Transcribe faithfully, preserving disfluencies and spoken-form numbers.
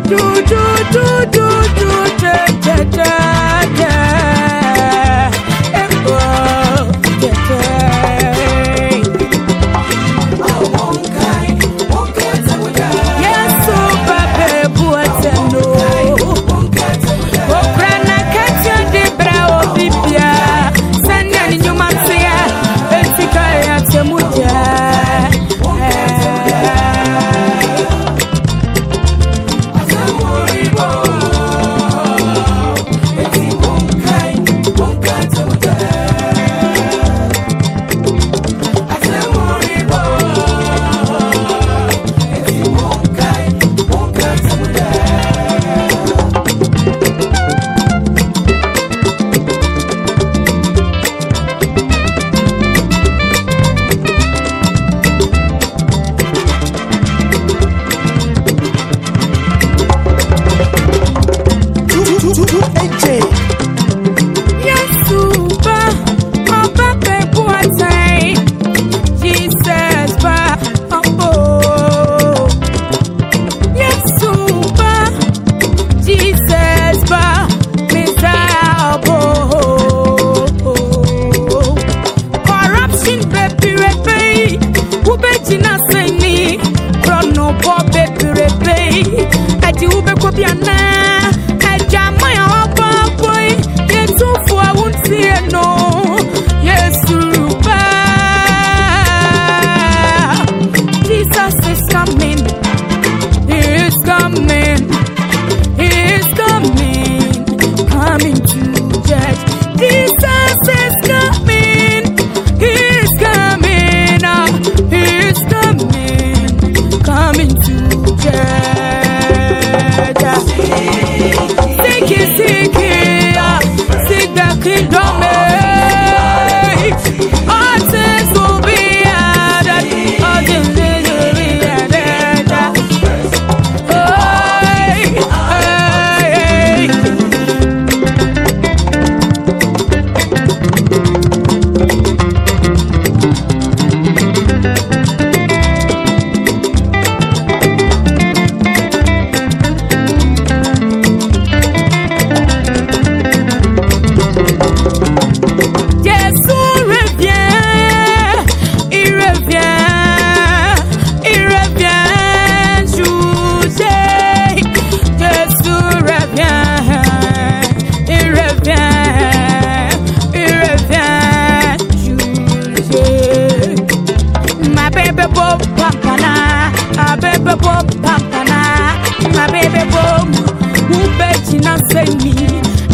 do do do do do da da da da. Echo da da. Oh, one kind, one kind of da. Yes, so baby, what I know. One kind of da. Oh, Brana catch your de bravo bibia. Send any new man say, it's a guy at the muja. My baby boom, who bet you not say me.